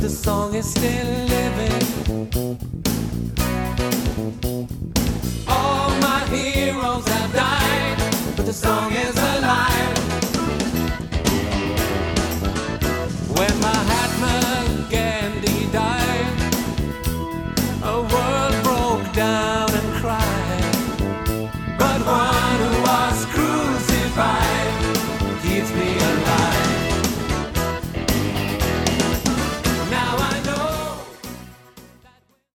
the song is still living. All my heroes have died, but the song is alive. When Mahatma gave